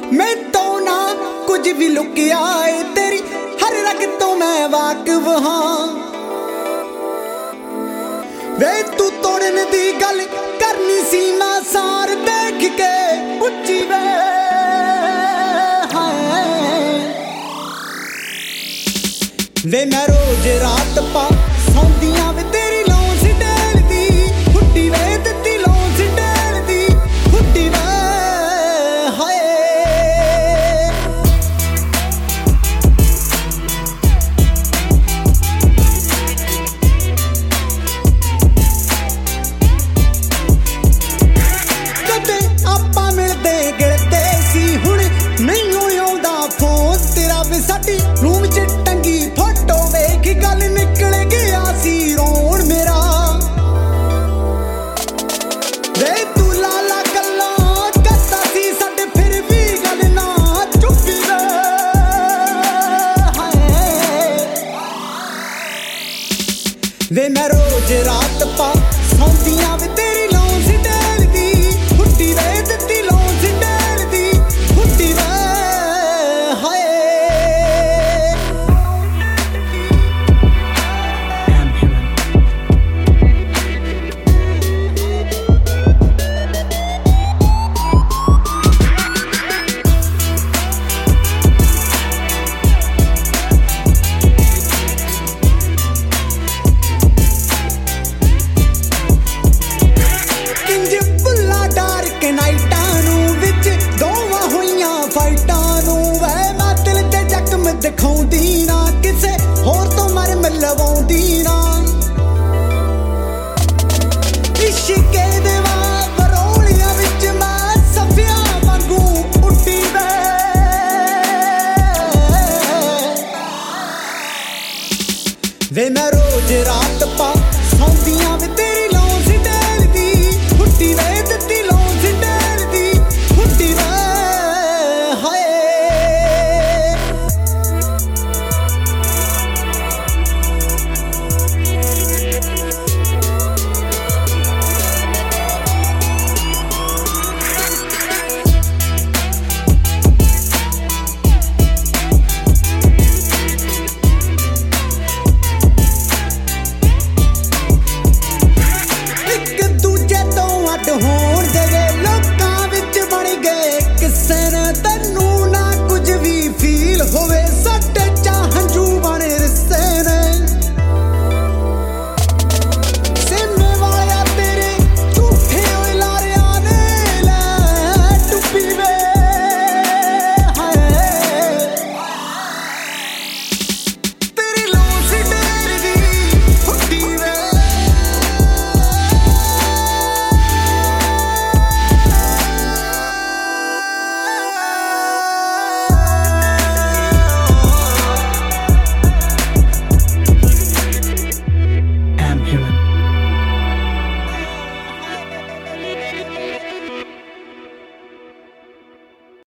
मैं तो ना कुछ भी लुकिया है, तेरी हर रग तो मैं वाकिफ हाँ। वे तू तोड़न दी गल करनी सीमा सार देख के उच्ची वे वे मैं रोज रात पा सौंदियां वे तेरी लौं सी डेल दी फुट्टी वे तेरी लौं सी डेल दी फुट्टी वे हाय। कदे आपां मिलदे गिलदे सी हुण मैनूं आउंदा फोन तेरा वे साडी रूम च टंगी फोटो वेख गल निकल गया सी रोण मेरा। वे तू लाला गल्लां करदा सी साडे फिर भी गल ना चुप्पी वे वे मैं रोज रात पा सौंदियां वे तेरी लौं सी डेल दी फुट्टी वे तेरी लौं सी डेल दी फुट्टी वे हाय। नाइटां नूं विच दोवां होईयां फाइटां नूं वे मैं दिल दे जख्म दिखाउंदी